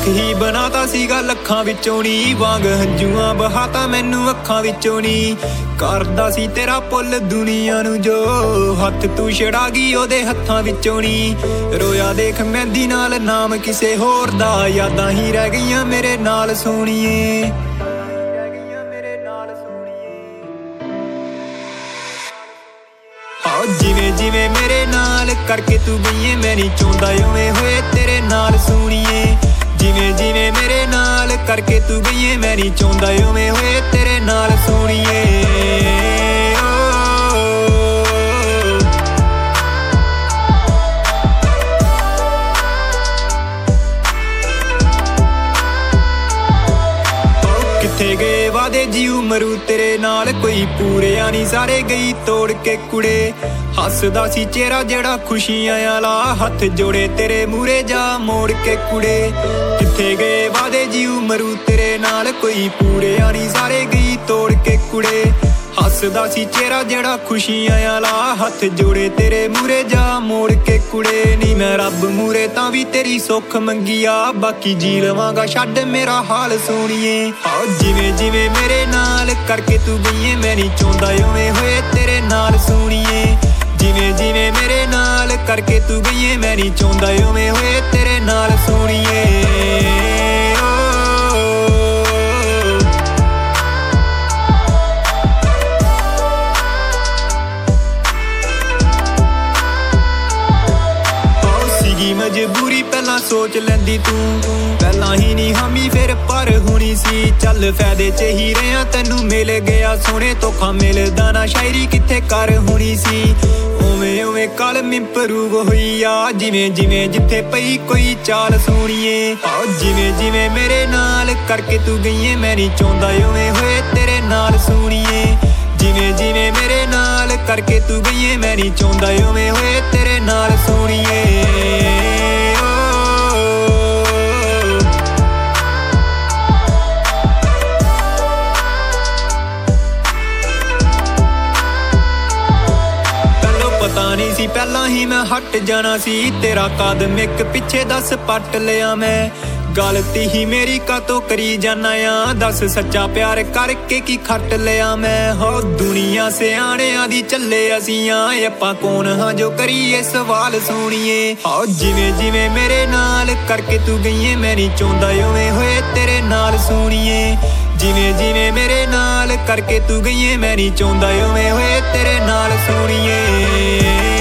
ਲੱਖ ਹੀ ਬਣਾਤਾ ਸੀਗਾ ਲੱਖਾਂ ਵਿੱਚੋਂ ਨੀ, ਵਾਂਗ ਹੰਝੂਆਂ ਬਹਾਤਾ ਮੈਨੂੰ ਅੱਖਾਂ ਵਿੱਚੋਂ ਨੀ। ਕਰਦਾ ਸੀ ਤੇਰਾ ਪੁੱਲ ਦੁਨੀਆ ਨੂੰ ਜੋ, ਹੱਥ ਤੂੰ ਛੜਾ ਗਈ ਉਹਦੇ ਹੱਥਾਂ ਵਿੱਚੋਂ ਨੀ। ਰੋਇਆ ਦੇਖ ਮਹਿੰਦੀ ਨਾਲ ਨਾਮ ਕਿਸੇ ਹੋਰ ਦਾ, ਯਾਦਾਂ ਹੀ ਰਹਿ ਗਈਆਂ ਮੇਰੇ ਨਾਲ ਸੋਹਣੀਏ। ਜਿਵੇਂ ਜਿਵੇਂ ਮੇਰੇ ਨਾਲ ਕਰਕੇ ਤੂੰ ਗਈਏ, ਮੈਂ ਨਹੀਂ ਚਾਹੁੰਦਾ ਉਵੇਂ ਹੋਏ ਤੇਰੇ ਨਾਲ ਸੋਹਣੀਏ। ਜਿਵੇਂ ਜਿਵੇਂ ਮੇਰੇ ਨਾਲ ਕਰਕੇ ਤੂੰ ਗਈਏ, ਮੈਂ ਨਹੀਂ ਚਾਹੁੰਦਾ ਉਵੇਂ ਹੋਏ ਤੇਰੇ ਨਾਲ ਸੋਹਣੀਏ। ਕਿੱਥੇ ਗਏ ਵਾਦੇ ਜੀਉ ਮਰੂ ਤੇਰੇ ਨਾਲ, ਕੋਈ ਪੂਰਿਆ ਨਹੀਂ ਸਾਰੇ ਗਈ ਤੋੜ ਕੇ ਕੁੜੇ। ਹੱਸਦਾ ਸੀ ਚਿਹਰਾ ਜਿਹੜਾ ਖੁਸ਼ੀਆਂ ਵਾਲਾ, ਹੱਥ ਜੋੜੇ ਤੇਰੇ ਮੂਰੇ ਜਾ ਮੋੜ ਕੇ ਕੁੜੇ। ਕਿੱਥੇ ਗਏ ਵਾਦੇ ਜੀਉ ਮਰੂ ਤੇਰੇ ਨਾਲ, ਕੋਈ ਪੂਰਿਆ ਨਹੀਂ ਸਾਰੇ ਗਈ ਤੋੜ ਕੇ ਕੁੜੇ। ਹੱਸਦਾ ਸੀ ਚਿਹਰਾ ਜਿਹੜਾ ਖੁਸ਼ੀਆਂ ਵਾਲਾ, ਹੱਥ ਜੋੜੇ ਤੇਰੇ ਮੂਰੇ ਜਾ ਮੋੜ ਕੇ ਕੁੜੇ। ਨੀ ਮੈਂ ਰੱਬ ਮੂਰੇ ਤਾਂ ਵੀ ਤੇਰੀ ਸੁੱਖ ਮੰਗੀ ਆ, ਬਾਕੀ ਜੀ ਲਵਾਂਗਾ ਛੱਡ ਮੇਰਾ ਹਾਲ ਸੋਹਣੀਏ। ਜਿਵੇਂ ਜਿਵੇਂ ਮੇਰੇ ਨਾਲ ਕਰਕੇ ਤੂੰ ਗਈਏ, ਮੈਂ ਨਹੀਂ ਚਾਹੁੰਦਾ ਉਵੇਂ ਹੋਏ ਤੇਰੇ ਨਾਲ ਸੋਹਣੀਏ। ਜਿਵੇਂ ਜਿਵੇਂ ਮੇਰੇ ਨਾਲ ਕਰਕੇ ਤੂੰ ਗਈਏ, ਮੈਂ ਨਹੀਂ ਚਾਹੁੰਦਾ ਉਵੇਂ ਹੋਏ ਤੇਰੇ ਨਾਲ ਸੋਹਣੀਏ। ਮਜਬੂਰੀ ਪਹਿਲਾਂ ਸੋਚ ਲੈਂਦੀ ਤੂੰ, ਪਹਿਲਾਂ ਹੀ ਨਹੀਂ ਹਾਮੀ ਫਿਰ ਪਰ ਹੋਣੀ ਸੀ। ਚੱਲ ਫਾਇਦੇ ਚ ਹੀ ਰਿਹਾ ਤੈਨੂੰ ਮਿਲ ਗਿਆ ਸੋਹਣੇ, ਧੋਖਾ ਮਿਲਦਾ ਨਾ ਸ਼ਾਇਰੀ ਕਿੱਥੇ ਕਰ ਹੋਣੀ ਸੀ। ਉਵੇਂ ਉਵੇਂ ਕਲਮ ਇੰਪਰੂਵ ਹੋਈ ਆ, ਜਿਵੇਂ ਜਿਵੇਂ ਜਿੱਥੇ ਪਈ ਕੋਈ ਚਾਲ ਸੋਹਣੀਏ। ਜਿਵੇਂ ਜਿਵੇਂ ਮੇਰੇ ਨਾਲ ਕਰਕੇ ਤੂੰ ਗਈਏ, ਮੈਂ ਨਹੀਂ ਚਾਹੁੰਦਾ ਉਵੇਂ ਹੋਏ ਤੇਰੇ ਨਾਲ ਸੋਹਣੀਏ। ਜਿਵੇਂ ਜਿਵੇਂ ਮੇਰੇ ਨਾਲ ਕਰਕੇ ਤੂੰ ਗਈਏ, ਮੈਂ ਨਹੀਂ ਚਾਹੁੰਦਾ ਉਵੇਂ ਹੋਏ ਤੇਰੇ ਨਾਲ ਸੋਹਣੀਏ। ਪਤਾ ਨਹੀਂ ਸੀ ਪਹਿਲਾਂ ਹੀ ਮੈਂ ਹਟ ਜਾਣਾ ਸੀ, ਤੇਰਾ ਕਦਮ ਇੱਕ ਪਿੱਛੇ 10 ਪੱਟ ਲਿਆ ਮੈਂ। ਗਲਤੀ ਹੀ ਮੇਰੀ ਕਾਤੋਂ ਕਰੀ ਜਾਨਾ ਆ, ਦੱਸ ਸੱਚਾ ਪਿਆਰ ਕਰਕੇ ਕੀ ਖੱਟ ਲਿਆ ਮੈਂ। ਹੋ ਦੁਨੀਆ ਸਿਆਣਿਆਂ ਦੀ ਚੱਲੇ ਅਸੀਂ ਆ, ਆਪਾਂ ਕੌਣ ਹਾਂ ਜੋ ਕਰੀਏ ਸਵਾਲ ਸੋਹਣੀਏ। ਜਿਵੇਂ ਜਿਵੇਂ ਮੇਰੇ ਨਾਲ ਕਰਕੇ ਤੂੰ ਗਈਏ, ਮੈਂ ਨਹੀਂ ਚਾਹੁੰਦਾ ਉਵੇਂ ਹੋਏ ਤੇਰੇ ਨਾਲ ਸੋਹਣੀਏ। ਜਿਵੇਂ ਜਿਵੇਂ ਮੇਰੇ ਨਾਲ ਕਰਕੇ ਤੂੰ ਗਈਏ, ਮੈਂ ਨਹੀਂ ਚਾਹੁੰਦਾ ਉਵੇਂ ਹੋਏ ਤੇਰੇ ਨਾਲ ਸੋਹਣੀਏ।